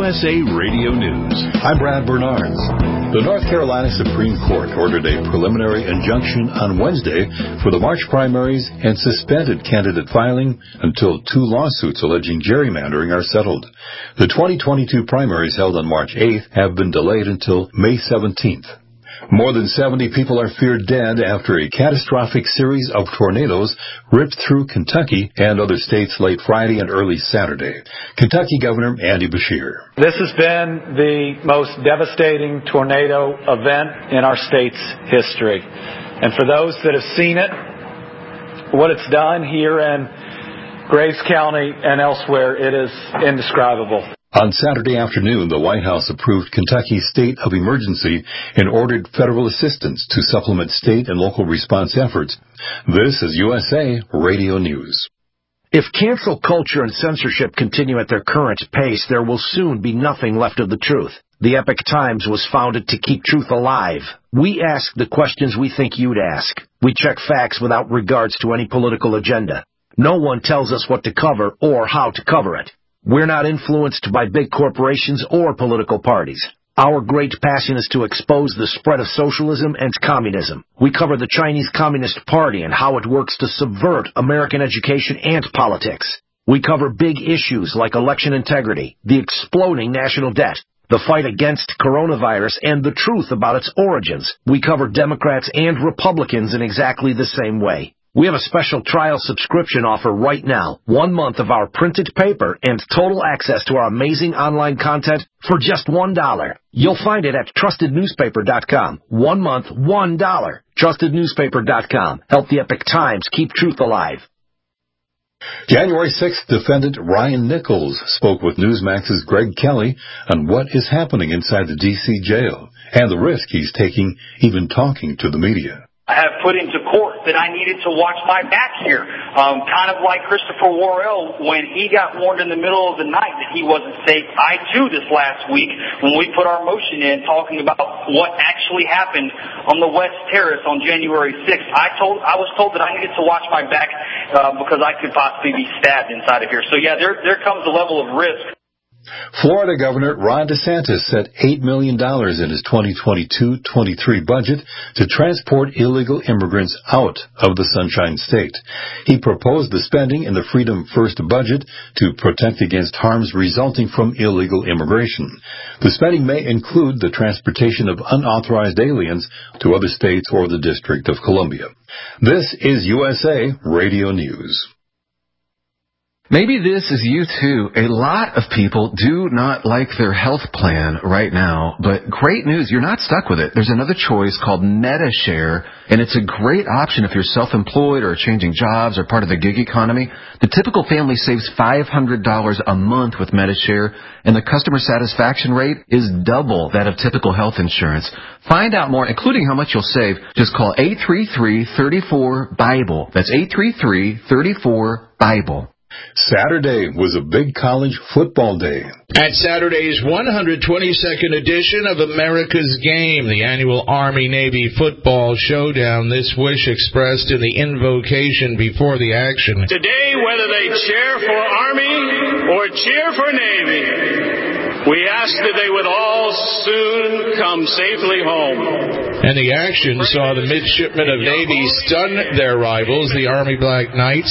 USA Radio News. I'm Brad Bernards. The North Carolina Supreme Court ordered a preliminary injunction on Wednesday for the March primaries and suspended candidate filing until two lawsuits alleging gerrymandering are settled. The 2022 primaries held on March 8th have been delayed until May 17th. More than 70 people are feared dead after a catastrophic series of tornadoes ripped through Kentucky and other states late Friday and early Saturday. Kentucky Governor Andy Beshear. This has been the most devastating tornado event in our state's history. And for those that have seen it, what it's done here in Graves County and elsewhere, it is indescribable. On Saturday afternoon, the White House approved Kentucky's state of emergency and ordered federal assistance to supplement state and local response efforts. This is USA Radio News. If cancel culture and censorship continue at their current pace, there will soon be nothing left of the truth. The Epoch Times was founded to keep truth alive. We ask the questions we think you'd ask. We check facts without regards to any political agenda. No one tells us what to cover or how to cover it. We're not influenced by big corporations or political parties. Our great passion is to expose the spread of socialism and communism. We cover the Chinese Communist Party and how it works to subvert American education and politics. We cover big issues like election integrity, the exploding national debt, the fight against coronavirus, and the truth about its origins. We cover Democrats and Republicans in exactly the same way. We have a special trial subscription offer right now. 1 month of our printed paper and total access to our amazing online content for just $1. You'll find it at trustednewspaper.com. 1 month, $1. Trustednewspaper.com. Help the Epoch Times keep truth alive. January 6th, defendant Ryan Nichols spoke with Newsmax's Greg Kelly on what is happening inside the D.C. jail and the risk he's taking even talking to the media. I have put into court that I needed to watch my back here. Kind of like Christopher Worrell when he got warned in the middle of the night that he wasn't safe. I, too, this last week, when we put our motion in talking about what actually happened on the West Terrace on January 6th, I was told that I needed to watch my back because I could possibly be stabbed inside of here. So, yeah, there comes a level of risk. Florida Governor Ron DeSantis set $8 million in his 2022-23 budget to transport illegal immigrants out of the Sunshine State. He proposed the spending in the Freedom First budget to protect against harms resulting from illegal immigration. The spending may include the transportation of unauthorized aliens to other states or the District of Columbia. This is USA Radio News. Maybe this is you too. A lot of people do not like their health plan right now, but great news, you're not stuck with it. There's another choice called MediShare, and it's a great option if you're self-employed or changing jobs or part of the gig economy. The typical family saves $500 a month with MediShare, and the customer satisfaction rate is double that of typical health insurance. Find out more, including how much you'll save. Just call 833-34-BIBLE. That's 833-34-BIBLE. Saturday was a big college football day. At Saturday's 122nd edition of America's Game, the annual Army-Navy football showdown, this wish expressed in the invocation before the action. Today, whether they cheer for Army or cheer for Navy, we ask that they would all soon come safely home. And the action saw the midshipmen of Navy stun their rivals, the Army Black Knights,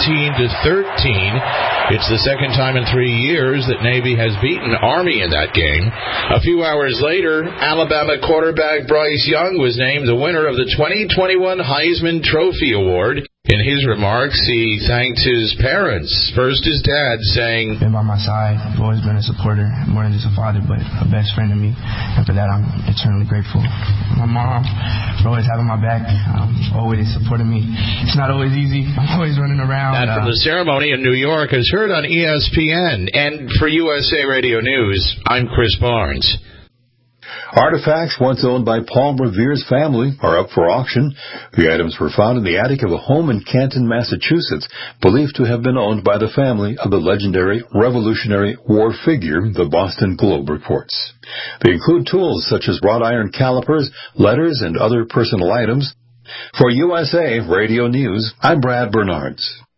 17-13. It's the second time in 3 years that Navy has beaten Army in that game. A few hours later, Alabama quarterback Bryce Young was named the winner of the 2021 Heisman Trophy Award. In his remarks, he thanked his parents. First, his dad, saying, "Been by my side. I've always been a supporter, more than just a father, but a best friend to me. And for that, I'm eternally grateful. My mom, for always having my back, always supporting me. It's not always easy. I'm always running around." That from the ceremony in New York is heard on ESPN. And for USA Radio News, I'm Chris Barnes. Artifacts once owned by Paul Revere's family are up for auction. The items were found in the attic of a home in Canton, Massachusetts, believed to have been owned by the family of the legendary Revolutionary War figure, the Boston Globe reports. They include tools such as wrought iron calipers, letters, and other personal items. For USA Radio News, I'm Brad Bernards.